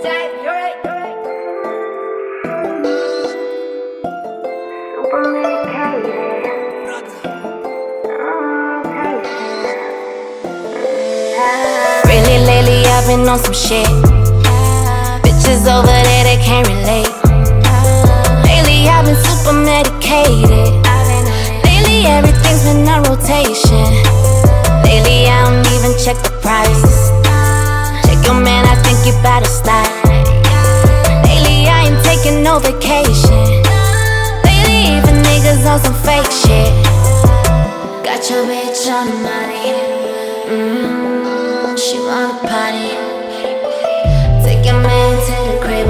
Really lately I've been on some shit. Bitches over there, they can't relate. Lately I've been super medicated. Lately everything's been on rotation. Lately I don't even check the price. Check your man, I think you better stop. Lately I ain't taking no vacation. Lately even niggas on some fake shit. Got your bitch on the money. She wanna party. Take your man to the crib,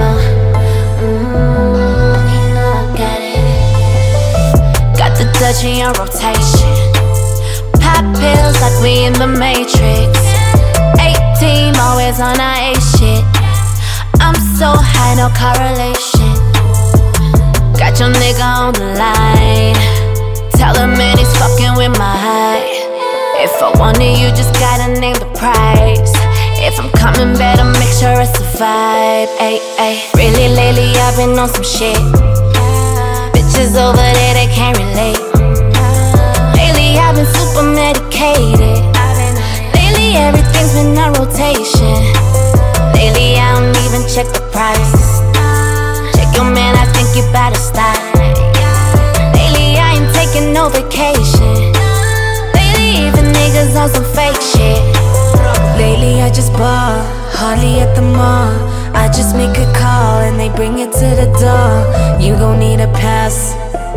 you know I got it. Got the Dutchie on rotation. Pop pills like we in the Matrix. 18, always on our A shit. I'm so high, no correlation. Got your nigga on the line. Tell him man he's fucking with my height. If I wanted you, just gotta name the price. If I'm coming better, make sure it's a vibe. Ay, ay. Really lately I've been on some shit. Bitches over there, they can't relate. Lately I've been super medicated. Lately everything's been on rotation. Lately I don't even check the price. Check your man, I think you better stop. Lately I ain't taking no vacation. Even niggas on some fake shit. Lately I just ball, hardly at the mall. I just make a call and they bring it to the door. You gon' need a pass.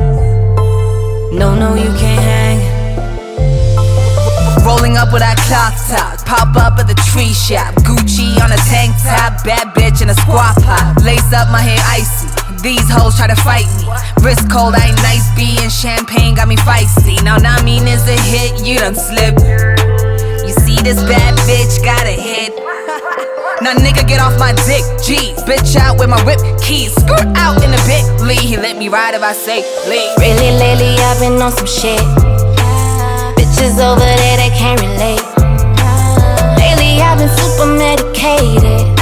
No, you can't hang. Rolling up with that cloth top, pop up at the tree shop. Gucci on a tank top, bad bitch in a squat pot. Lace up my hair icy, these hoes try to fight me. Wrist cold, I ain't nice, B and champagne got me feisty. Now mean is a hit, you done slipped. You see this bad bitch got a hit. Now nigga get off my dick, G's. Bitch out with my whip keys, skirt out in the Bentley. He let me ride if I say leave. Really lately I've been on some shit. Bitches over there, they can't relate. Lately I've been super medicated.